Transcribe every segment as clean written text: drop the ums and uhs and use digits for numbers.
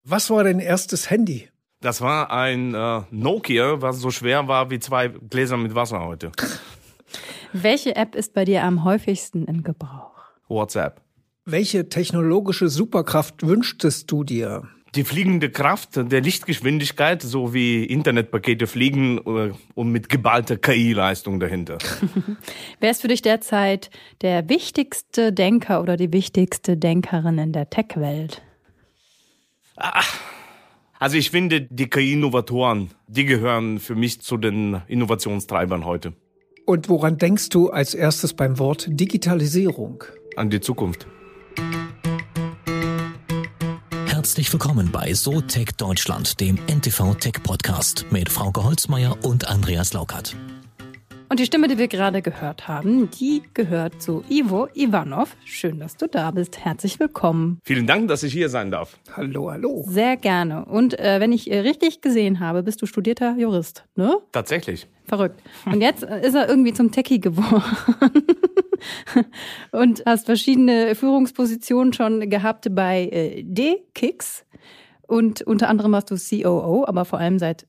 Was war dein erstes Handy? Das war ein Nokia, was so schwer war wie 2 Gläser mit Wasser heute. Welche App ist bei dir am häufigsten in Gebrauch? WhatsApp. Welche technologische Superkraft wünschtest du dir? Die fliegende Kraft der Lichtgeschwindigkeit, so wie Internetpakete fliegen und mit geballter KI-Leistung dahinter. Wer ist für dich derzeit der wichtigste Denker oder die wichtigste Denkerin in der Tech-Welt? Also ich finde, die KI-Innovatoren, die gehören für mich zu den Innovationstreibern heute. Und woran denkst du als erstes beim Wort Digitalisierung? An die Zukunft. Herzlich willkommen bei SoTech Deutschland, dem NTV Tech Podcast mit Frauke Holzmeier und Andreas Laukert. Und die Stimme, die wir gerade gehört haben, die gehört zu Ivo Ivanov. Schön, dass du da bist. Herzlich willkommen. Vielen Dank, dass ich hier sein darf. Hallo, hallo. Sehr gerne. Und wenn ich richtig gesehen habe, bist du studierter Jurist, ne? Tatsächlich. Verrückt. Und jetzt ist er irgendwie zum Techie geworden. Und hast verschiedene Führungspositionen schon gehabt bei D-Kicks. Und unter anderem warst du COO, aber vor allem seit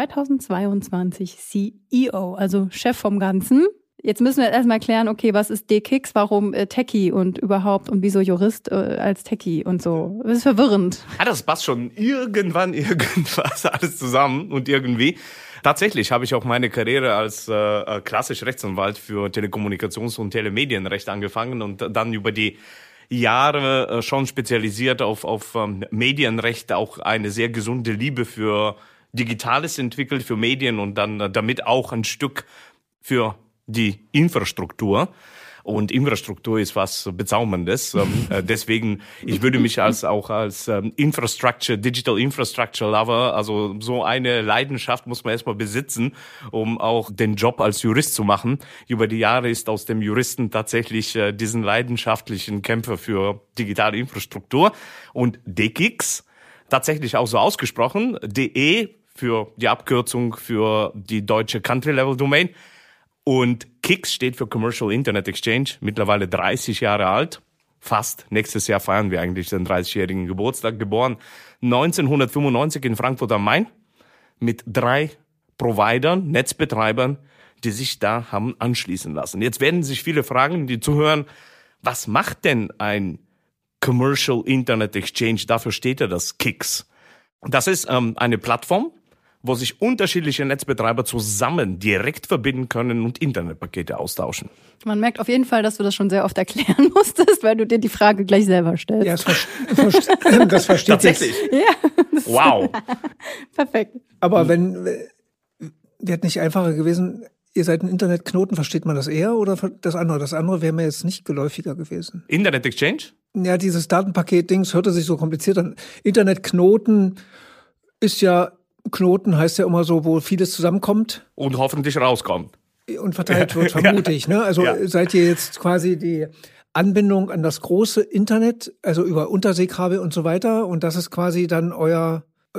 2022 CEO, also Chef vom Ganzen. Jetzt müssen wir erstmal klären, okay, was ist D-Kicks, warum Techie und überhaupt und wieso Jurist als Techie und so. Das ist verwirrend. Ja, das passt schon irgendwas alles zusammen und irgendwie. Tatsächlich habe ich auch meine Karriere als klassisch Rechtsanwalt für Telekommunikations- und Telemedienrecht angefangen und dann über die Jahre schon spezialisiert auf Medienrecht, auch eine sehr gesunde Liebe für Digitales entwickelt, für Medien und dann damit auch ein Stück für die Infrastruktur. Und Infrastruktur ist was Bezauberndes. Deswegen, ich würde mich als Digital Infrastructure Lover, also so eine Leidenschaft muss man erstmal besitzen, um auch den Job als Jurist zu machen. Über die Jahre ist aus dem Juristen tatsächlich diesen leidenschaftlichen Kämpfer für digitale Infrastruktur. Und DKIX, tatsächlich auch so ausgesprochen, DE für die Abkürzung für die deutsche Country-Level-Domain. Und KIX steht für Commercial Internet Exchange, mittlerweile 30 Jahre alt. Fast. Nächstes Jahr feiern wir eigentlich den 30-jährigen Geburtstag. Geboren 1995 in Frankfurt am Main mit 3 Providern, Netzbetreibern, die sich da haben anschließen lassen. Jetzt werden sich viele fragen, die zuhören, was macht denn ein Commercial Internet Exchange? Dafür steht ja das KIX. Das ist eine Plattform, wo sich unterschiedliche Netzbetreiber zusammen direkt verbinden können und Internetpakete austauschen. Man merkt auf jeden Fall, dass du das schon sehr oft erklären musstest, weil du dir die Frage gleich selber stellst. Ja, das versteht Tatsächlich? Ja. Wow. Perfekt. Aber wäre nicht einfacher gewesen, ihr seid ein Internetknoten, versteht man das eher oder das andere? Das andere wäre mir jetzt nicht geläufiger gewesen. Internet Exchange? Ja, dieses Datenpaket-Dings hörte sich so kompliziert an. Internetknoten ist ja, Knoten heißt ja immer so, wo vieles zusammenkommt. Und hoffentlich rauskommt. Und verteilt wird, vermute ich. Ne? Also seid ihr jetzt quasi die Anbindung an das große Internet, also über Unterseekabel und so weiter. Und das ist quasi dann euer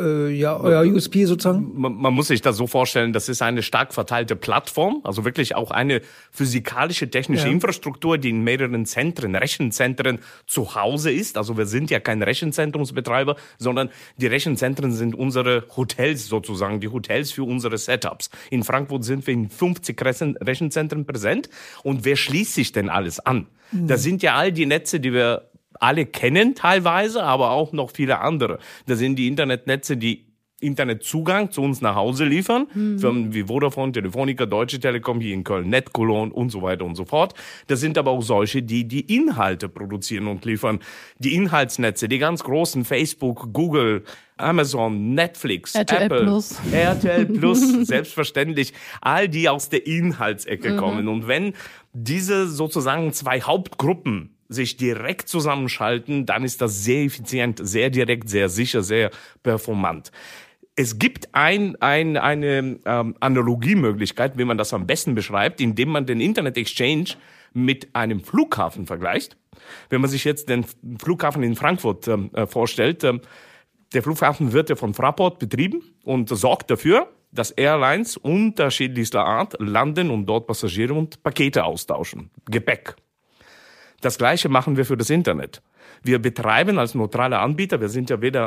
USP sozusagen? Man muss sich das so vorstellen, das ist eine stark verteilte Plattform, also wirklich auch eine physikalische, technische Infrastruktur, die in mehreren Rechenzentren zu Hause ist. Also wir sind ja kein Rechenzentrumsbetreiber, sondern die Rechenzentren sind unsere Hotels sozusagen, die Hotels für unsere Setups. In Frankfurt sind wir in 50 Rechenzentren präsent. Und wer schließt sich denn alles an? Das sind ja all die Netze, die wir alle kennen teilweise, aber auch noch viele andere. Das sind die Internetnetze, die Internetzugang zu uns nach Hause liefern. Firmen wie Vodafone, Telefonica, Deutsche Telekom, hier in Köln, NetCologne und so weiter und so fort. Das sind aber auch solche, die die Inhalte produzieren und liefern. Die Inhaltsnetze, die ganz großen, Facebook, Google, Amazon, Netflix, RTL Apple, Plus. RTL Plus, selbstverständlich. All die aus der Inhaltsecke kommen. Und wenn diese sozusagen 2 Hauptgruppen sich direkt zusammenschalten, dann ist das sehr effizient, sehr direkt, sehr sicher, sehr performant. Es gibt eine Analogiemöglichkeit, wie man das am besten beschreibt, indem man den Internet Exchange mit einem Flughafen vergleicht. Wenn man sich jetzt den Flughafen in Frankfurt vorstellt, der Flughafen wird ja von Fraport betrieben und sorgt dafür, dass Airlines unterschiedlichster Art landen und dort Passagiere und Pakete austauschen, Gepäck. Das Gleiche machen wir für das Internet. Wir betreiben als neutraler Anbieter, wir sind ja weder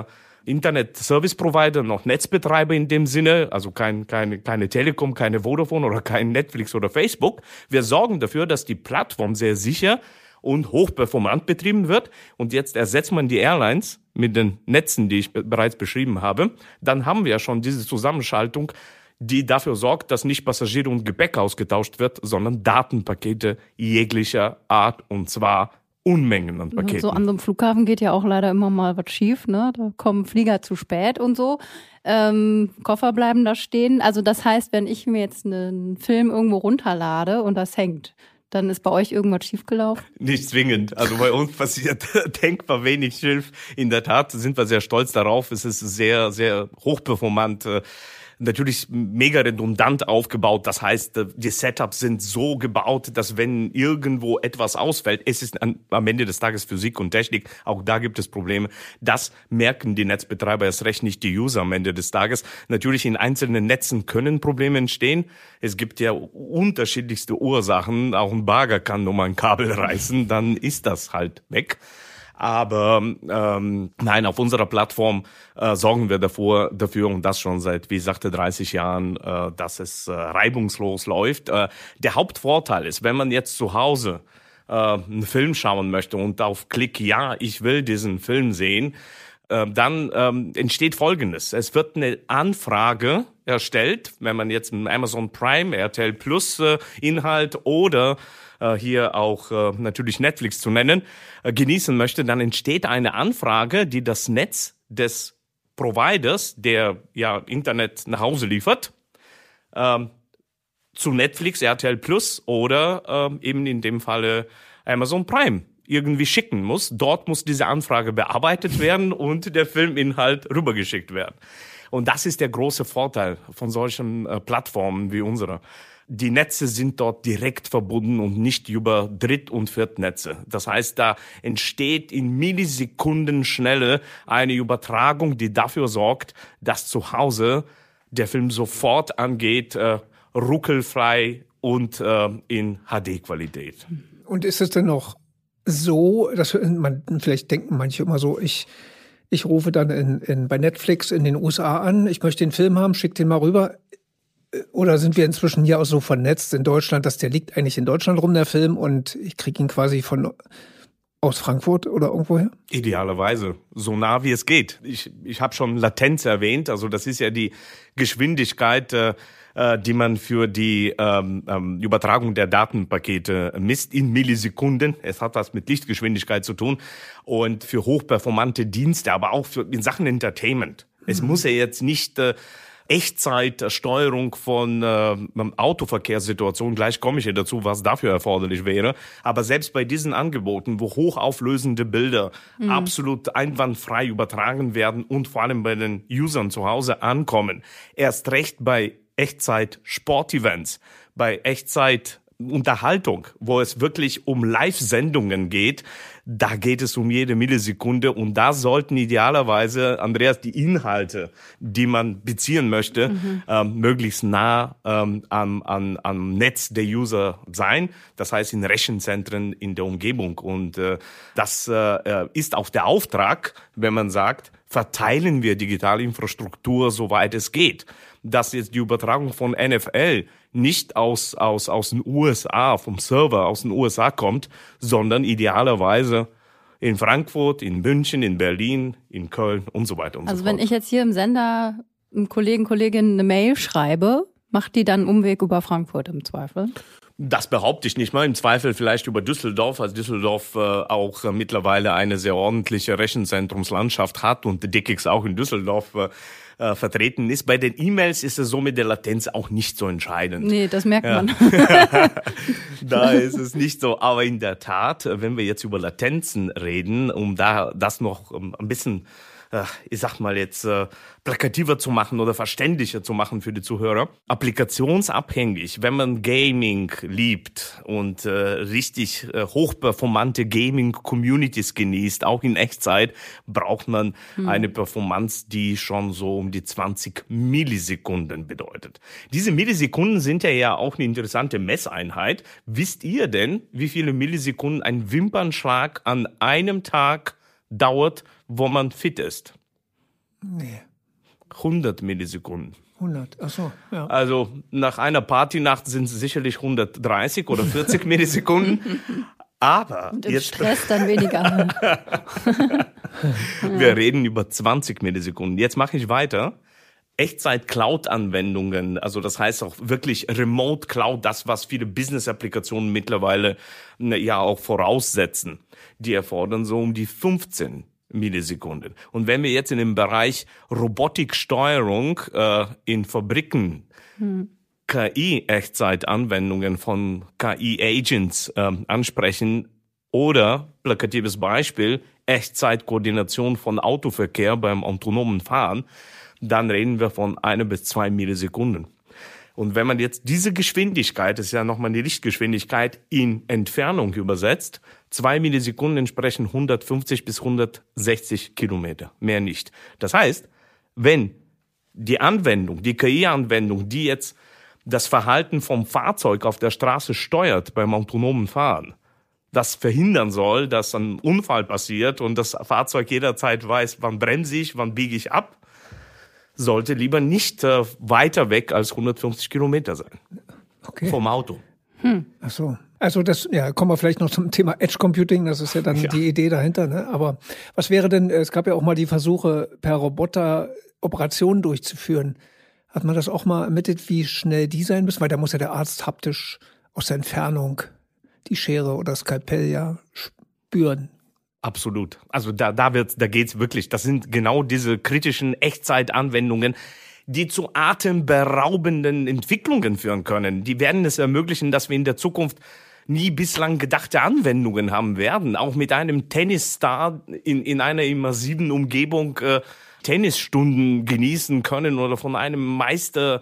Internet-Service-Provider noch Netzbetreiber in dem Sinne, also keine Telekom, keine Vodafone oder kein Netflix oder Facebook. Wir sorgen dafür, dass die Plattform sehr sicher und hochperformant betrieben wird. Und jetzt ersetzt man die Airlines mit den Netzen, die ich bereits beschrieben habe. Dann haben wir ja schon diese Zusammenschaltung, die dafür sorgt, dass nicht Passagiere und Gepäck ausgetauscht wird, sondern Datenpakete jeglicher Art, und zwar Unmengen an Paketen. So an so einem Flughafen geht ja auch leider immer mal was schief, ne? Da kommen Flieger zu spät und so. Koffer bleiben da stehen. Also das heißt, wenn ich mir jetzt einen Film irgendwo runterlade und das hängt, dann ist bei euch irgendwas schiefgelaufen? Nicht zwingend. Also bei uns passiert denkbar wenig schief. In der Tat sind wir sehr stolz darauf. Es ist sehr, sehr hochperformant. Natürlich mega redundant aufgebaut. Das heißt, die Setups sind so gebaut, dass wenn irgendwo etwas ausfällt, es ist am Ende des Tages Physik und Technik, auch da gibt es Probleme. Das merken die Netzbetreiber erst recht nicht die User am Ende des Tages. Natürlich in einzelnen Netzen können Probleme entstehen. Es gibt ja unterschiedlichste Ursachen. Auch ein Bagger kann nur mal ein Kabel reißen, dann ist das halt weg. Aber nein, auf unserer Plattform sorgen wir dafür und das schon seit, wie ich sagte, 30 Jahren, dass es reibungslos läuft. Der Hauptvorteil ist, wenn man jetzt zu Hause einen Film schauen möchte und auf Klick, ja, ich will diesen Film sehen, dann entsteht Folgendes. Es wird eine Anfrage erstellt, wenn man jetzt einen Amazon Prime, RTL Plus Inhalt oder hier auch natürlich Netflix zu nennen, genießen möchte, dann entsteht eine Anfrage, die das Netz des Providers, der ja Internet nach Hause liefert, zu Netflix, RTL Plus oder eben in dem Falle Amazon Prime irgendwie schicken muss. Dort muss diese Anfrage bearbeitet werden und der Filminhalt rübergeschickt werden. Und das ist der große Vorteil von solchen Plattformen wie unserer. Die Netze sind dort direkt verbunden und nicht über Dritt- und Viertnetze. Das heißt, da entsteht in Millisekundenschnelle eine Übertragung, die dafür sorgt, dass zu Hause der Film sofort angeht, ruckelfrei und in HD-Qualität. Und ist es denn noch so, dass vielleicht denken manche immer so, ich rufe dann bei Netflix in den USA an, ich möchte den Film haben, schick den mal rüber. Oder sind wir inzwischen hier auch so vernetzt in Deutschland, dass der liegt eigentlich in Deutschland rum, der Film, und ich kriege ihn quasi aus Frankfurt oder irgendwoher? Idealerweise, so nah wie es geht. Ich habe schon Latenz erwähnt, also das ist ja die Geschwindigkeit, die man für die Übertragung der Datenpakete misst in Millisekunden. Es hat was mit Lichtgeschwindigkeit zu tun und für hochperformante Dienste, aber auch in Sachen Entertainment. Es muss ja jetzt nicht Echtzeitsteuerung von Autoverkehrssituationen, gleich komme ich ja dazu, was dafür erforderlich wäre. Aber selbst bei diesen Angeboten, wo hochauflösende Bilder absolut einwandfrei übertragen werden und vor allem bei den Usern zu Hause ankommen, erst recht bei Echtzeit-Sportevents, bei Echtzeit-Unterhaltung, wo es wirklich um Live-Sendungen geht, da geht es um jede Millisekunde und da sollten idealerweise, Andreas, die Inhalte, die man beziehen möchte, möglichst nah am Netz der User sein. Das heißt in Rechenzentren in der Umgebung. Und das ist auch der Auftrag, wenn man sagt, verteilen wir digitale Infrastruktur, soweit es geht. Dass jetzt die Übertragung von NFL nicht aus den USA, vom Server aus den USA kommt, sondern idealerweise in Frankfurt, in München, in Berlin, in Köln und so weiter und so fort. Also wenn ich jetzt hier im Sender einem Kolleginnen eine Mail schreibe, macht die dann einen Umweg über Frankfurt im Zweifel? Das behaupte ich nicht mal. Im Zweifel vielleicht über Düsseldorf, als Düsseldorf auch mittlerweile eine sehr ordentliche Rechenzentrumslandschaft hat und DKIX auch in Düsseldorf vertreten ist. Bei den E-Mails ist es so mit der Latenz auch nicht so entscheidend. Nee, das merkt man. Da ist es nicht so. Aber in der Tat, wenn wir jetzt über Latenzen reden, um das noch ein bisschen, ich sag mal jetzt, plakativer zu machen oder verständlicher zu machen für die Zuhörer. Applikationsabhängig, wenn man Gaming liebt und richtig hochperformante Gaming-Communities genießt, auch in Echtzeit, braucht man eine Performance, die schon so um die 20 Millisekunden bedeutet. Diese Millisekunden sind ja auch eine interessante Messeinheit. Wisst ihr denn, wie viele Millisekunden ein Wimpernschlag an einem Tag dauert, wo man fit ist? Nee. 100 Millisekunden. 100, ach so, ja. Also nach einer Partynacht sind es sicherlich 130 oder 40 Millisekunden. Aber Und im jetzt Stress dann weniger. wir reden über 20 Millisekunden. Jetzt mache ich weiter. Echtzeit-Cloud-Anwendungen, also das heißt auch wirklich Remote Cloud, das, was viele Business-Applikationen mittlerweile ja auch voraussetzen. Die erfordern so um die 15 Millisekunden. Und wenn wir jetzt in dem Bereich Robotiksteuerung in Fabriken KI-Echtzeitanwendungen von KI-Agents ansprechen oder, plakatives Beispiel, Echtzeitkoordination von Autoverkehr beim autonomen Fahren, dann reden wir von 1 bis 2 Millisekunden. Und wenn man jetzt diese Geschwindigkeit, das ist ja nochmal die Lichtgeschwindigkeit, in Entfernung übersetzt, 2 Millisekunden entsprechen 150 bis 160 Kilometer, mehr nicht. Das heißt, wenn die Anwendung, die KI-Anwendung, die jetzt das Verhalten vom Fahrzeug auf der Straße steuert beim autonomen Fahren, das verhindern soll, dass ein Unfall passiert und das Fahrzeug jederzeit weiß, wann bremse ich, wann biege ich ab, sollte lieber nicht weiter weg als 150 Kilometer sein. Okay. Vom Auto. Ach so. Also das, ja, kommen wir vielleicht noch zum Thema Edge Computing, das ist ja dann die Idee dahinter, ne? Aber was wäre denn, es gab ja auch mal die Versuche, per Roboter Operationen durchzuführen. Hat man das auch mal ermittelt, wie schnell die sein müssen? Weil da muss ja der Arzt haptisch aus der Entfernung die Schere oder das Skalpell ja spüren. Absolut. Also da geht's wirklich. Das sind genau diese kritischen Echtzeitanwendungen, die zu atemberaubenden Entwicklungen führen können. Die werden es ermöglichen, dass wir in der Zukunft nie bislang gedachte Anwendungen haben werden. Auch mit einem Tennisstar in einer immersiven Umgebung Tennisstunden genießen können oder von einem Meister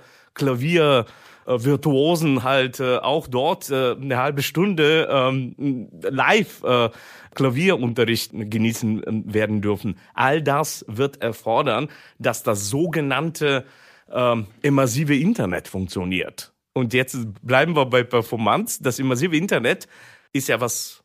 Klaviervirtuosen halt auch dort eine halbe Stunde live Klavierunterricht genießen werden dürfen. All das wird erfordern, dass das sogenannte immersive Internet funktioniert. Und jetzt bleiben wir bei Performance. Das immersive Internet ist ja was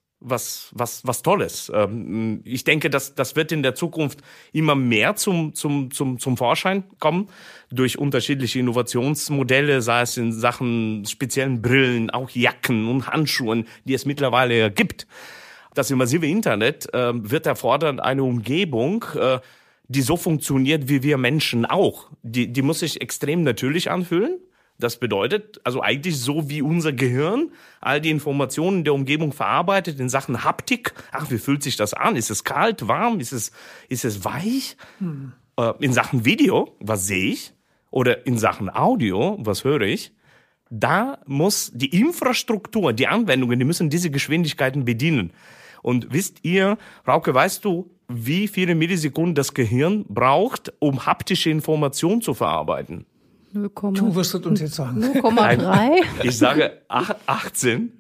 Tolles. Ich denke, das wird in der Zukunft immer mehr zum Vorschein kommen durch unterschiedliche Innovationsmodelle, sei es in Sachen speziellen Brillen, auch Jacken und Handschuhen, die es mittlerweile gibt. Das immersive Internet wird erfordern eine Umgebung, die so funktioniert wie wir Menschen auch. Die muss sich extrem natürlich anfühlen. Das bedeutet, also eigentlich so wie unser Gehirn all die Informationen der Umgebung verarbeitet in Sachen Haptik. Ach, wie fühlt sich das an? Ist es kalt, warm? Ist es weich? In Sachen Video, was sehe ich? Oder in Sachen Audio, was höre ich? Da muss die Infrastruktur, die Anwendungen, die müssen diese Geschwindigkeiten bedienen. Und wisst ihr, Frauke, weißt du, wie viele Millisekunden das Gehirn braucht, um haptische Informationen zu verarbeiten? 0, Du wirst es uns jetzt sagen. 0,3. Ich sage 18.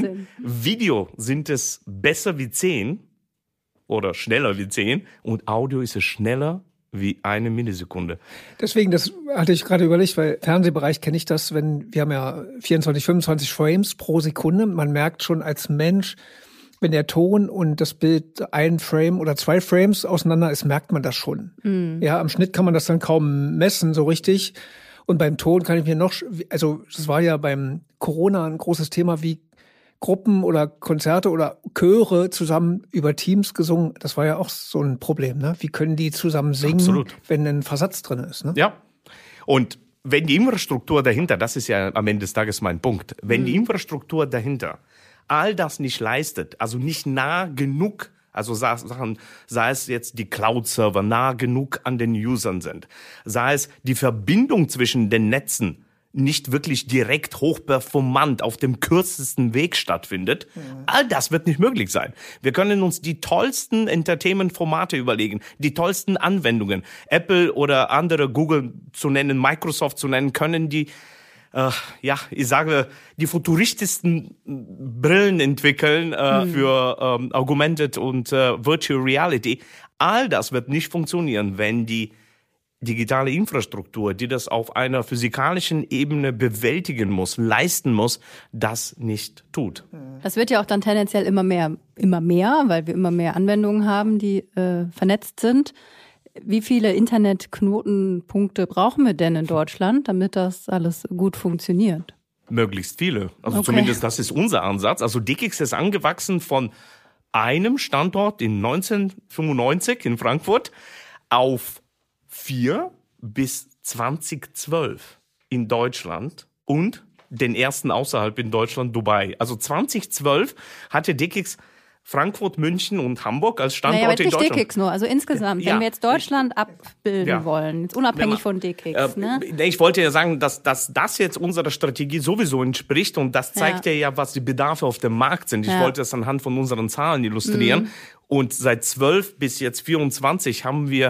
Video sind es besser wie 10 oder schneller wie 10 und Audio ist es schneller wie 1 Millisekunde. Deswegen, das hatte ich gerade überlegt, weil im Fernsehbereich kenne ich das, wir haben ja 24, 25 Frames pro Sekunde. Man merkt schon als Mensch, wenn der Ton und das Bild 1 Frame oder 2 Frames auseinander ist, merkt man das schon. Ja, am Schnitt kann man das dann kaum messen, so richtig. Und beim Ton kann ich mir also das war ja beim Corona ein großes Thema, wie Gruppen oder Konzerte oder Chöre zusammen über Teams gesungen. Das war ja auch so ein Problem, ne? Wie können die zusammen singen, Absolut. Wenn ein Versatz drin ist, ne? Ja. Und wenn die Infrastruktur dahinter, das ist ja am Ende des Tages mein Punkt, wenn die Infrastruktur dahinter all das nicht leistet, also nicht nah genug, also Sachen, sei es jetzt die Cloud-Server nah genug an den Usern sind, sei es die Verbindung zwischen den Netzen nicht wirklich direkt hochperformant auf dem kürzesten Weg stattfindet, all das wird nicht möglich sein. Wir können uns die tollsten Entertainment-Formate überlegen, die tollsten Anwendungen, Apple oder andere, Google zu nennen, Microsoft zu nennen, können die ich sage, die futuristischsten Brillen entwickeln für Augmented und Virtual Reality. All das wird nicht funktionieren, wenn die digitale Infrastruktur, die das auf einer physikalischen Ebene bewältigen muss, leisten muss, das nicht tut. Das wird ja auch dann tendenziell immer mehr, weil wir immer mehr Anwendungen haben, die vernetzt sind. Wie viele Internetknotenpunkte brauchen wir denn in Deutschland, damit das alles gut funktioniert? Möglichst viele. Also Okay. zumindest das ist unser Ansatz. Also DKIX ist angewachsen von einem Standort in 1995 in Frankfurt auf 4 bis 2012 in Deutschland und den ersten außerhalb in Deutschland, Dubai. Also 2012 hatte DKIX Frankfurt, München und Hamburg als Standorte Naja, aber in nicht Deutschland. DKIX nur, also insgesamt. Ja. Wenn wir jetzt Deutschland abbilden Ja. wollen, jetzt unabhängig von DKIX, ne? Ich wollte ja sagen, dass das jetzt unserer Strategie sowieso entspricht und das zeigt ja, was die Bedarfe auf dem Markt sind. Ich Ja. wollte das anhand von unseren Zahlen illustrieren. Und seit 12 bis jetzt 24 haben wir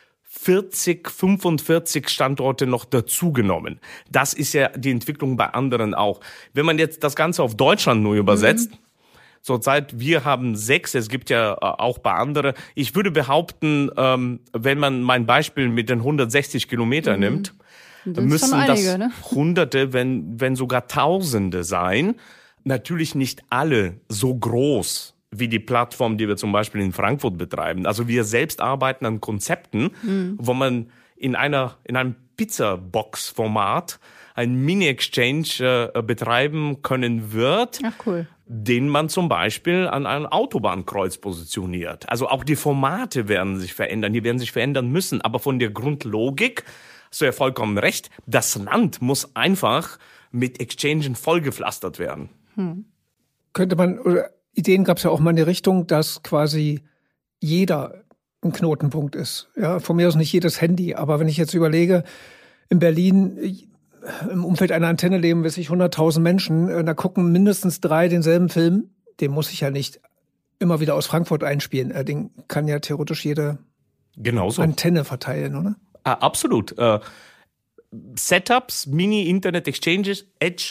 45 Standorte noch dazugenommen. Das ist ja die Entwicklung bei anderen auch. Wenn man jetzt das Ganze auf Deutschland nur übersetzt, zurzeit, wir haben 6, es gibt ja auch bei anderen. Ich würde behaupten, wenn man mein Beispiel mit den 160 Kilometern nimmt, müssen schon einige, das ne? Hunderte, wenn sogar Tausende sein. Natürlich nicht alle so groß wie die Plattform, die wir zum Beispiel in Frankfurt betreiben. Also wir selbst arbeiten an Konzepten, wo man in einem Pizza-Box-Format ein Mini-Exchange betreiben können wird, Ach cool. den man zum Beispiel an einem Autobahnkreuz positioniert. Also auch die Formate werden sich verändern, die werden sich verändern müssen. Aber von der Grundlogik hast du ja vollkommen recht, das Land muss einfach mit Exchangen vollgepflastert werden. Könnte man, oder Ideen gab es ja auch mal in die Richtung, dass quasi jeder ein Knotenpunkt ist. Ja, von mir aus nicht jedes Handy, aber wenn ich jetzt überlege, in Berlin im Umfeld einer Antenne leben, weiß ich, 100.000 Menschen, da gucken mindestens 3 denselben Film. Den muss ich ja nicht immer wieder aus Frankfurt einspielen. Den kann ja theoretisch jede Genauso. Antenne verteilen, oder? Absolut. Setups, Mini-Internet-Exchanges,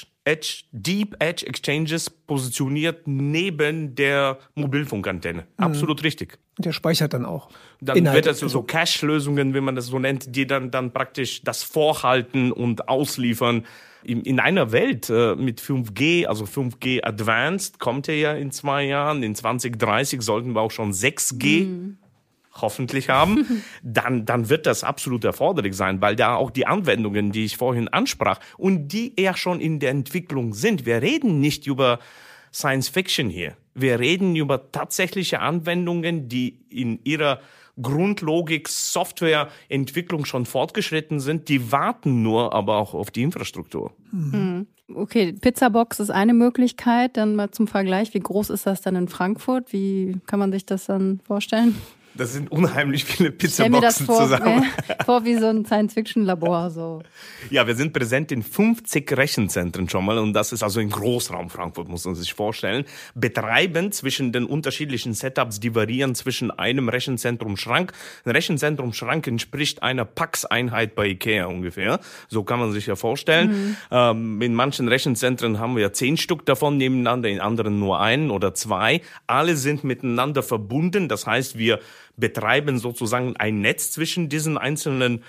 Deep Edge Exchanges positioniert neben der Mobilfunkantenne. Absolut richtig. Der speichert dann auch. Dann Inhalte. wird das so Cache-Lösungen, wie man das so nennt, die dann praktisch das Vorhalten und Ausliefern. In einer Welt mit 5G, also 5G Advanced, kommt ja in 2 Jahren. In 2030 sollten wir auch schon 6G hoffentlich haben, dann wird das absolut erforderlich sein, weil da auch die Anwendungen, die ich vorhin ansprach und die ja schon in der Entwicklung sind. Wir reden nicht über Science Fiction hier. Wir reden über tatsächliche Anwendungen, die in ihrer Grundlogik, Softwareentwicklung schon fortgeschritten sind. Die warten nur aber auch auf die Infrastruktur. Okay, Pizzabox ist eine Möglichkeit. Dann mal zum Vergleich, wie groß ist das dann in Frankfurt? Wie kann man sich das dann vorstellen? Das sind unheimlich viele Stell mir das Pizzaboxen zusammen. vor wie so ein Science-Fiction-Labor. So. Ja, wir sind präsent in 50 Rechenzentren schon mal und das ist also in Großraum Frankfurt, muss man sich vorstellen. Betreiben zwischen den unterschiedlichen Setups, die variieren zwischen einem Rechenzentrum-Schrank. Ein Rechenzentrum-Schrank entspricht einer Pax-Einheit bei Ikea ungefähr. So kann man sich ja vorstellen. In manchen Rechenzentren haben wir ja 10 Stück davon nebeneinander, in anderen nur 1 oder 2. Alle sind miteinander verbunden. Das heißt, wir betreiben sozusagen ein Netz zwischen diesen einzelnen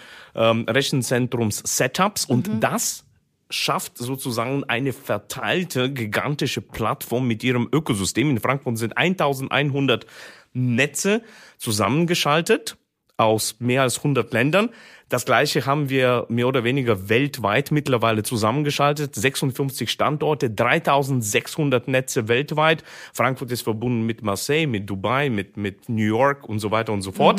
Rechenzentrums-Setups und das schafft sozusagen eine verteilte, gigantische Plattform mit ihrem Ökosystem. In Frankfurt sind 1100 Netze zusammengeschaltet aus mehr als 100 Ländern. Das Gleiche haben wir mehr oder weniger weltweit mittlerweile zusammengeschaltet. 56 Standorte, 3600 Netze weltweit. Frankfurt ist verbunden mit Marseille, mit Dubai, mit New York und so weiter und so fort.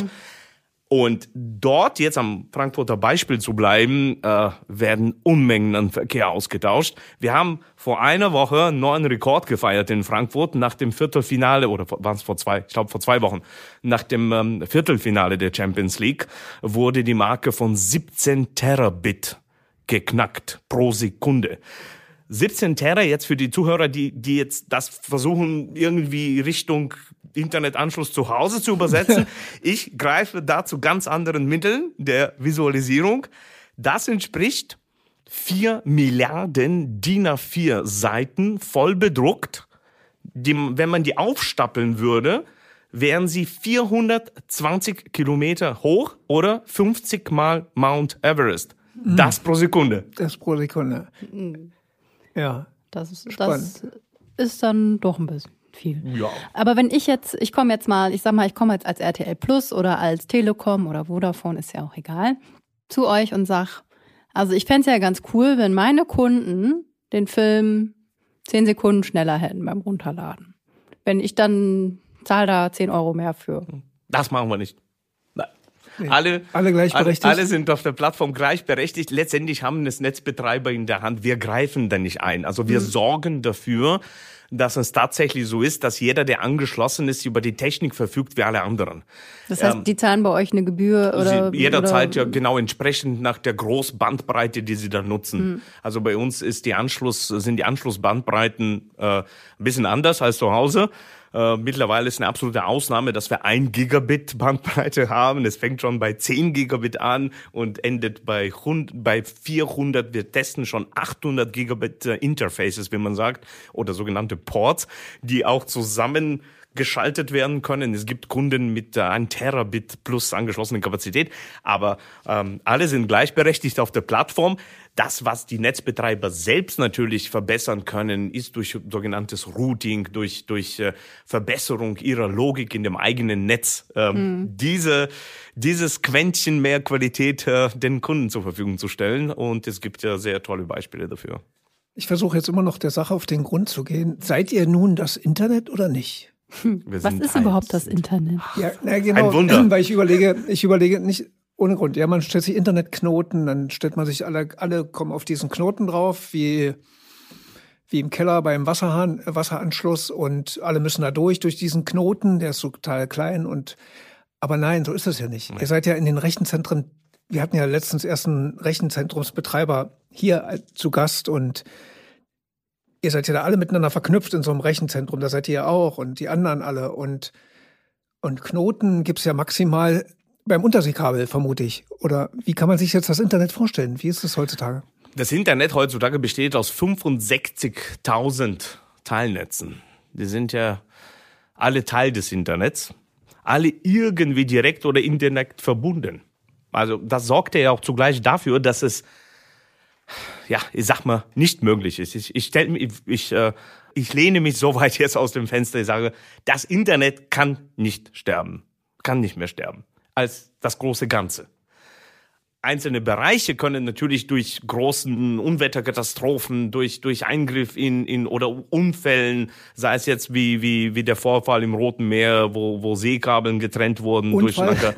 Und dort, jetzt am Frankfurter Beispiel zu bleiben, werden Unmengen an Verkehr ausgetauscht. Wir haben vor einer Woche einen neuen Rekord gefeiert in Frankfurt nach dem Viertelfinale, oder waren es vor 2 Wochen, nach dem Viertelfinale der Champions League wurde die Marke von 17 Terabit geknackt pro Sekunde. 17 Terra jetzt für die Zuhörer, die jetzt das versuchen, irgendwie Richtung Internetanschluss zu Hause zu übersetzen. Ich greife da zu ganz anderen Mitteln der Visualisierung. Das entspricht 4 Milliarden DIN A4 Seiten voll bedruckt. Wenn man die aufstapeln würde, wären sie 420 Kilometer hoch oder 50 mal Mount Everest. Das pro Sekunde. Das pro Sekunde. Ja. Das Spannend. ist dann doch ein bisschen echt viel. Ja. Aber wenn ich komme jetzt als RTL Plus oder als Telekom oder Vodafone, ist ja auch egal, zu euch und sag, also ich fände es ja ganz cool, wenn meine Kunden den Film 10 Sekunden schneller hätten beim Runterladen. Wenn ich dann zahle da 10 Euro mehr für. Das machen wir nicht. Nein. Nee. Alle gleichberechtigt. Alle sind auf der Plattform gleichberechtigt. Letztendlich haben das Netzbetreiber in der Hand. Wir greifen da nicht ein. Also wir sorgen dafür, dass es tatsächlich so ist, dass jeder, der angeschlossen ist, über die Technik verfügt wie alle anderen. Das heißt, die zahlen bei euch eine Gebühr oder? Jeder zahlt ja genau entsprechend nach der Großbandbreite, die sie da nutzen. Also bei uns sind die Anschlussbandbreiten ein bisschen anders als zu Hause. Mittlerweile ist eine absolute Ausnahme, dass wir 1 Gigabit Bandbreite haben. Es fängt schon bei 10 Gigabit an und endet bei 400. Wir testen schon 800 Gigabit Interfaces, wie man sagt, oder sogenannte Ports, die auch zusammengeschaltet werden können. Es gibt Kunden mit 1 Terabit plus angeschlossene Kapazität, aber alle sind gleichberechtigt auf der Plattform. Das, was die Netzbetreiber selbst natürlich verbessern können, ist durch sogenanntes Routing, durch Verbesserung ihrer Logik in dem eigenen Netz, dieses Quäntchen mehr Qualität den Kunden zur Verfügung zu stellen. Und es gibt ja sehr tolle Beispiele dafür. Ich versuche jetzt immer noch der Sache auf den Grund zu gehen. Seid ihr nun das Internet oder nicht? Was ist überhaupt das Internet? Ja, genau. Ein Wunder. Weil ich überlege nicht ohne Grund. Ja, man stellt sich Internetknoten, dann stellt man sich alle kommen auf diesen Knoten drauf, wie im Keller beim Wasseranschluss, und alle müssen da durch diesen Knoten, der ist so total klein, aber nein, so ist es ja nicht. Ihr seid ja in den Rechenzentren, wir hatten ja letztens erst einen Rechenzentrumsbetreiber hier zu Gast, und ihr seid ja da alle miteinander verknüpft in so einem Rechenzentrum, da seid ihr ja auch und die anderen alle, und Knoten gibt's ja maximal beim Unterseekabel, vermute ich. Oder wie kann man sich jetzt das Internet vorstellen? Wie ist das heutzutage? Das Internet heutzutage besteht aus 65.000 Teilnetzen. Die sind ja alle Teil des Internets. Alle irgendwie direkt oder indirekt verbunden. Also das sorgt ja auch zugleich dafür, dass es, ich sag mal, nicht möglich ist. Ich lehne mich so weit jetzt aus dem Fenster, ich sage, das Internet kann nicht sterben. Kann nicht mehr sterben als das große Ganze. Einzelne Bereiche können natürlich durch großen Unwetterkatastrophen, durch Eingriff in oder Unfällen, sei es jetzt wie der Vorfall im Roten Meer, wo Seekabeln getrennt wurden durch Lager.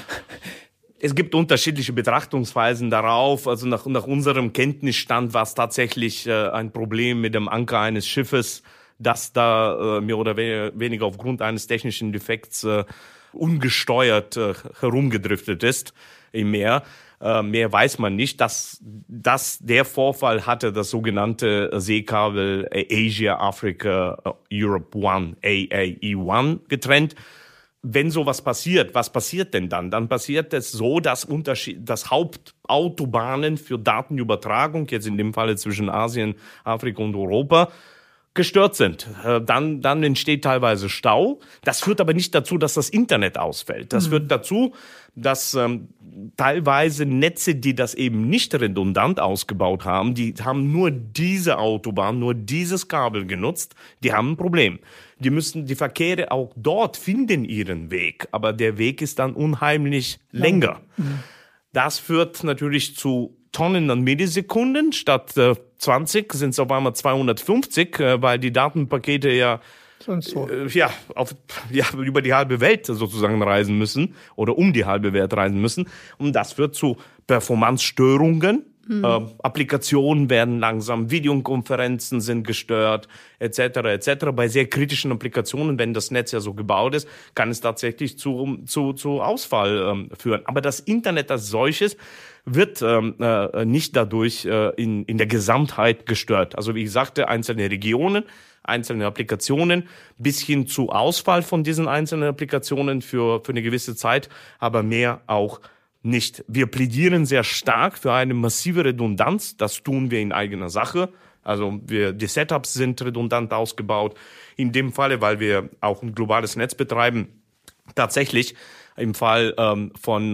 Es gibt unterschiedliche Betrachtungsweisen darauf. Also nach unserem Kenntnisstand war es tatsächlich ein Problem mit dem Anker eines Schiffes, das da mehr oder weniger aufgrund eines technischen Defekts ungesteuert herumgedriftet ist im Meer. Mehr weiß man nicht. Dass der Vorfall hatte das sogenannte Seekabel Asia, Africa, Europe One, AAE1 getrennt. Wenn sowas passiert, was passiert denn dann? Dann passiert es so, dass Hauptautobahnen für Datenübertragung, jetzt in dem Falle zwischen Asien, Afrika und Europa, gestört sind. Dann entsteht teilweise Stau. Das führt aber nicht dazu, dass das Internet ausfällt. Das führt dazu, dass teilweise Netze, die das eben nicht redundant ausgebaut haben, die haben nur diese Autobahn, nur dieses Kabel genutzt, die haben ein Problem. Die Verkehre auch dort finden ihren Weg, aber der Weg ist dann unheimlich länger. Das führt natürlich zu Tonnen an Millisekunden. Statt 20 sind es auf einmal 250, weil die Datenpakete über die halbe Welt sozusagen reisen müssen oder um die halbe Welt reisen müssen. Und das führt zu Performance-Störungen. Applikationen werden langsam, Videokonferenzen sind gestört, etc. Bei sehr kritischen Applikationen, wenn das Netz ja so gebaut ist, kann es tatsächlich zu Ausfall führen. Aber das Internet als solches wird nicht dadurch in der Gesamtheit gestört. Also wie ich sagte, einzelne Regionen, einzelne Applikationen, bis hin zu Ausfall von diesen einzelnen Applikationen für eine gewisse Zeit, aber mehr auch nicht. Wir plädieren sehr stark für eine massive Redundanz. Das tun wir in eigener Sache. Also die Setups sind redundant ausgebaut. In dem Falle, weil wir auch ein globales Netz betreiben, tatsächlich Im Fall von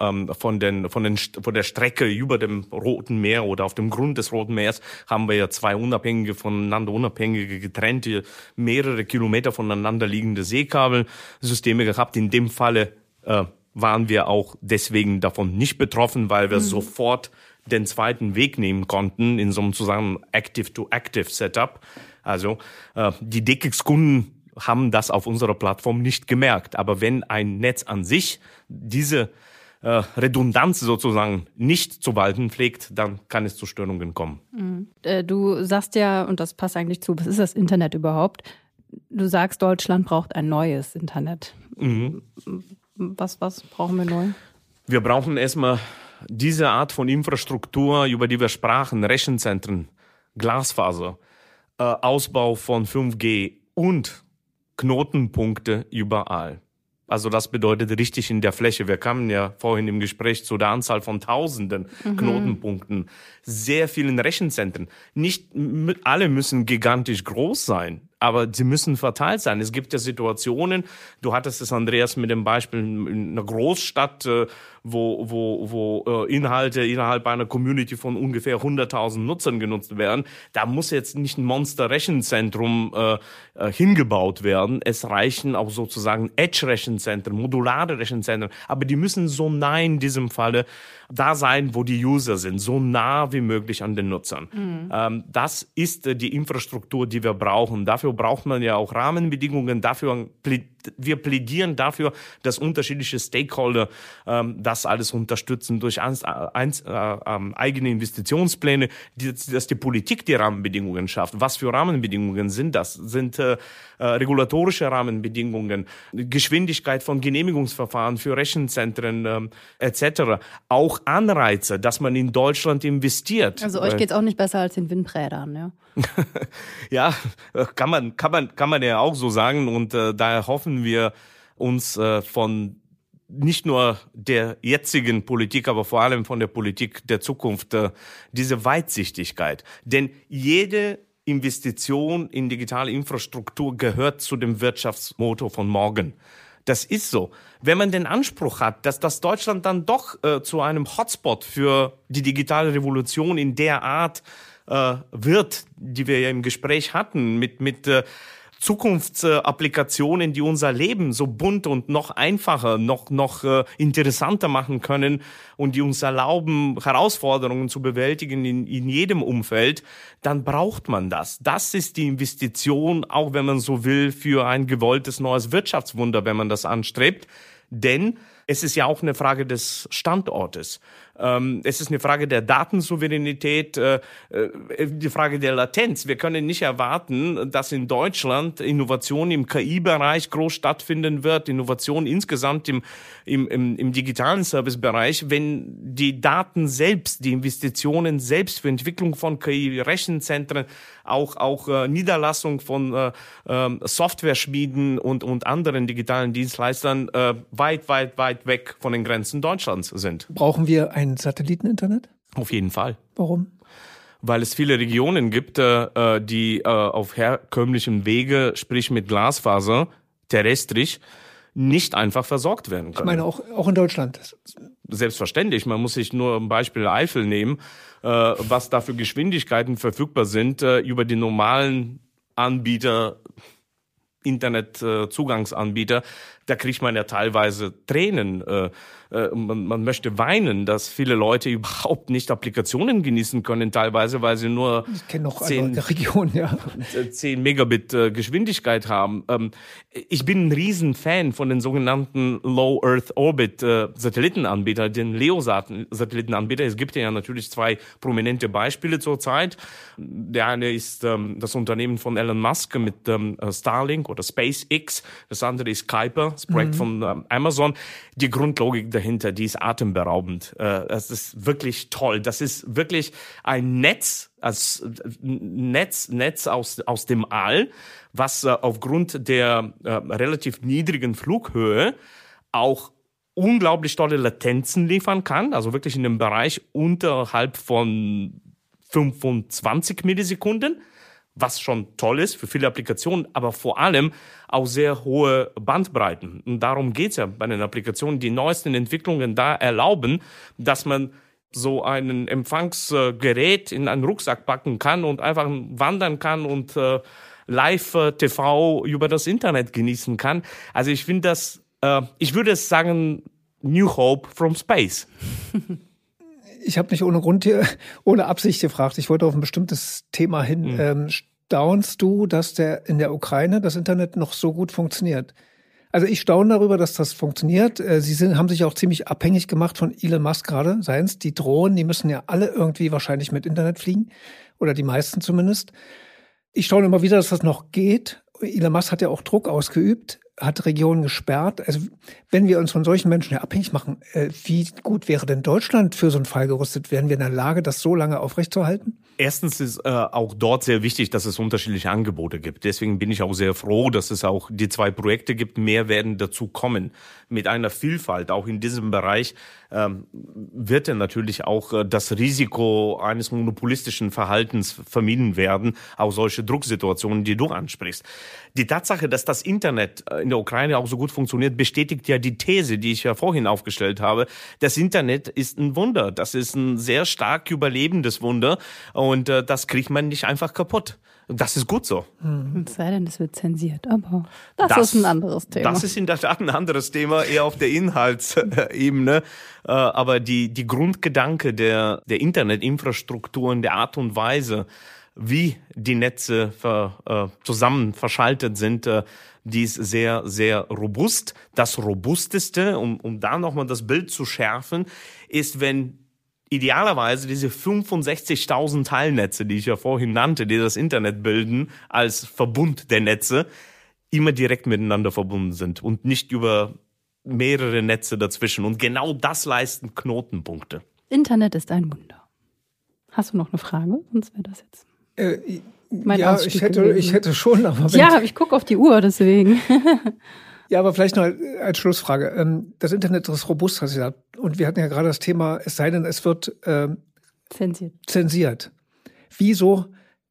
der Strecke über dem Roten Meer oder auf dem Grund des Roten Meers haben wir ja zwei unabhängige, getrennte, mehrere Kilometer voneinander liegende Seekabelsysteme gehabt. In dem Falle waren wir auch deswegen davon nicht betroffen, weil wir sofort den zweiten Weg nehmen konnten in so einem zusammen Active-to-Active-Setup. Also die DKIX-Kunden haben das auf unserer Plattform nicht gemerkt. Aber wenn ein Netz an sich diese Redundanz sozusagen nicht zu walten pflegt, dann kann es zu Störungen kommen. Du sagst ja, und das passt eigentlich zu, was ist das Internet überhaupt? Du sagst, Deutschland braucht ein neues Internet. Was brauchen wir neu? Wir brauchen erstmal diese Art von Infrastruktur, über die wir sprachen, Rechenzentren, Glasfaser, Ausbau von 5G und Knotenpunkte überall. Also das bedeutet richtig in der Fläche. Wir kamen ja vorhin im Gespräch zu der Anzahl von Tausenden Knotenpunkten, sehr vielen Rechenzentren. Nicht alle müssen gigantisch groß sein, aber sie müssen verteilt sein. Es gibt ja Situationen, du hattest es, Andreas, mit dem Beispiel in einer Großstadt, wo Inhalte innerhalb einer Community von ungefähr 100.000 Nutzern genutzt werden. Da muss jetzt nicht ein Monster-Rechenzentrum hingebaut werden. Es reichen auch sozusagen Edge-Rechenzentren, modulare Rechenzentren, aber die müssen so nah in diesem Falle da sein, wo die User sind, so nah wie möglich an den Nutzern. Das ist die Infrastruktur, die wir brauchen. Dafür braucht man ja auch Rahmenbedingungen. Wir plädieren dafür, dass unterschiedliche Stakeholder das alles unterstützen durch eigene Investitionspläne, dass die Politik die Rahmenbedingungen schafft. Was für Rahmenbedingungen sind das? Sind regulatorische Rahmenbedingungen, Geschwindigkeit von Genehmigungsverfahren für Rechenzentren etc. Auch Anreize, dass man in Deutschland investiert. Also euch geht's auch nicht besser als den Windrädern, ja? Ja, kann man ja auch so sagen, und daher hoffen wir uns von nicht nur der jetzigen Politik, aber vor allem von der Politik der Zukunft diese Weitsichtigkeit. Denn jede Investition in digitale Infrastruktur gehört zu dem Wirtschaftsmotor von morgen. Das ist so. Wenn man den Anspruch hat, dass das Deutschland dann doch zu einem Hotspot für die digitale Revolution in der Art wird, die wir ja im Gespräch hatten, mit Zukunftsapplikationen, die unser Leben so bunt und noch einfacher, noch interessanter machen können und die uns erlauben, Herausforderungen zu bewältigen in jedem Umfeld, dann braucht man das. Das ist die Investition, auch wenn man so will, für ein gewolltes neues Wirtschaftswunder, wenn man das anstrebt. Denn es ist ja auch eine Frage des Standortes. Es ist eine Frage der Datensouveränität, die Frage der Latenz. Wir können nicht erwarten, dass in Deutschland Innovation im KI-Bereich groß stattfinden wird, Innovation insgesamt im digitalen Servicebereich, wenn die Daten selbst, die Investitionen selbst für Entwicklung von KI-Rechenzentren, auch Niederlassung von Software-Schmieden und anderen digitalen Dienstleistern weit weg von den Grenzen Deutschlands sind. Brauchen wir ein Satelliteninternet? Auf jeden Fall. Warum? Weil es viele Regionen gibt, die auf herkömmlichem Wege, sprich mit Glasfaser, terrestrisch, nicht einfach versorgt werden können. Ich meine auch in Deutschland. Selbstverständlich. Man muss sich nur ein Beispiel Eifel nehmen, was da für Geschwindigkeiten verfügbar sind über die normalen Anbieter, Internetzugangsanbieter. Da kriegt man ja teilweise Tränen. Man möchte weinen, dass viele Leute überhaupt nicht Applikationen genießen können, teilweise, weil sie nur 10 Megabit Geschwindigkeit haben. Ich bin ein Riesenfan von den sogenannten Low Earth Orbit Satellitenanbietern, den LEO-Satellitenanbieter. Es gibt ja natürlich zwei prominente Beispiele zurzeit. Der eine ist das Unternehmen von Elon Musk mit Starlink oder SpaceX. Das andere ist Kuiper, das Projekt von Amazon. Die Grundlogik dahinter, die ist atemberaubend. Das ist wirklich toll. Das ist wirklich ein Netz aus dem All, was aufgrund der relativ niedrigen Flughöhe auch unglaublich tolle Latenzen liefern kann. Also wirklich in dem Bereich unterhalb von 25 Millisekunden. was schon toll ist für viele Applikationen, aber vor allem auch sehr hohe Bandbreiten. Und darum geht's ja bei den Applikationen. Die neuesten Entwicklungen da erlauben, dass man so ein Empfangsgerät in einen Rucksack packen kann und einfach wandern kann und Live-TV über das Internet genießen kann. Also ich finde das, ich würde es sagen, New Hope from Space. Ich habe nicht ohne Grund hier, ohne Absicht gefragt. Ich wollte auf ein bestimmtes Thema hin. Staunst du, dass in der Ukraine das Internet noch so gut funktioniert? Also ich staune darüber, dass das funktioniert. Haben sich auch ziemlich abhängig gemacht von Elon Musk gerade. Seien's die Drohnen, die müssen ja alle irgendwie wahrscheinlich mit Internet fliegen. Oder die meisten zumindest. Ich staune immer wieder, dass das noch geht. Elon Musk hat ja auch Druck ausgeübt, hat Regionen gesperrt. Also wenn wir uns von solchen Menschen ja abhängig machen, wie gut wäre denn Deutschland für so einen Fall gerüstet? Wären wir in der Lage, das so lange aufrechtzuerhalten? Erstens ist auch dort sehr wichtig, dass es unterschiedliche Angebote gibt. Deswegen bin ich auch sehr froh, dass es auch die 2 Projekte gibt. Mehr werden dazu kommen. Mit einer Vielfalt, auch in diesem Bereich, wird dann natürlich auch das Risiko eines monopolistischen Verhaltens vermieden werden. Auch solche Drucksituationen, die du ansprichst. Die Tatsache, dass das Internet in der Ukraine auch so gut funktioniert, bestätigt ja die These, die ich ja vorhin aufgestellt habe. Das Internet ist ein Wunder. Das ist ein sehr stark überlebendes Wunder. Und das kriegt man nicht einfach kaputt. Das ist gut so. Es sei denn, es wird zensiert, aber das ist ein anderes Thema. Das ist in der Tat ein anderes Thema, eher auf der Inhaltsebene. Aber die Grundgedanke der Internetinfrastrukturen, der Art und Weise, wie die Netze zusammen verschaltet sind, die ist sehr, sehr robust. Das Robusteste, um da nochmal das Bild zu schärfen, ist, wenn idealerweise diese 65.000 Teilnetze, die ich ja vorhin nannte, die das Internet bilden, als Verbund der Netze, immer direkt miteinander verbunden sind und nicht über mehrere Netze dazwischen. Und genau das leisten Knotenpunkte. Internet ist ein Wunder. Hast du noch eine Frage? Sonst wäre das jetzt mein Ausstieg ich hätte schon, aber ich gucke auf die Uhr, deswegen. Ja, aber vielleicht noch als Schlussfrage. Das Internet ist robust, hast du gesagt. Und wir hatten ja gerade das Thema, es sei denn, es wird zensiert. Wieso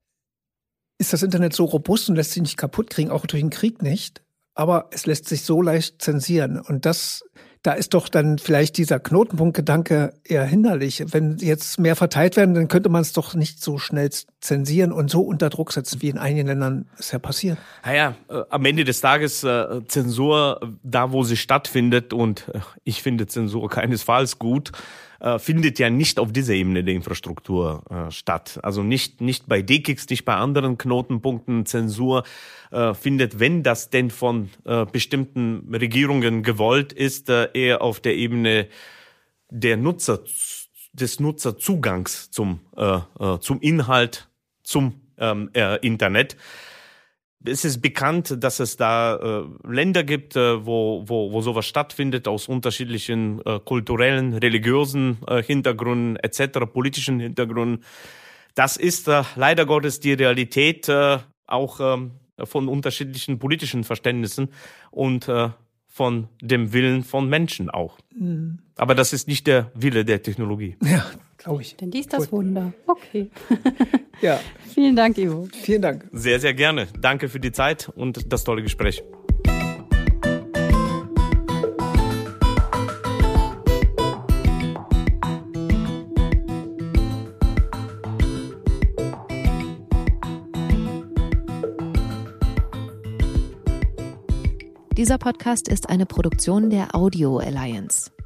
ist das Internet so robust und lässt sich nicht kaputt kriegen, auch durch den Krieg nicht? Aber es lässt sich so leicht zensieren. Und da ist doch dann vielleicht dieser Knotenpunktgedanke eher hinderlich. Wenn jetzt mehr verteilt werden, dann könnte man es doch nicht so schnell zensieren und so unter Druck setzen, wie in einigen Ländern es ja passiert. Naja, am Ende des Tages Zensur, da wo sie stattfindet, und ich finde Zensur keinesfalls gut, findet ja nicht auf dieser Ebene der Infrastruktur statt. Also nicht bei DKIX, nicht bei anderen Knotenpunkten. Zensur findet, wenn das denn von bestimmten Regierungen gewollt ist, eher auf der Ebene der des Nutzerzugangs zum Inhalt, zum Internet. Es ist bekannt, dass es da Länder gibt, wo sowas stattfindet, aus unterschiedlichen kulturellen, religiösen Hintergründen etc., politischen Hintergründen. Das ist leider Gottes die Realität auch von unterschiedlichen politischen Verständnissen und von dem Willen von Menschen auch. Mhm. Aber das ist nicht der Wille der Technologie. Ja, glaube ich. Denn dies ist das Wunder. Okay. Ja. Vielen Dank, Ivo. Vielen Dank. Sehr, sehr gerne. Danke für die Zeit und das tolle Gespräch. Dieser Podcast ist eine Produktion der Audio Alliance.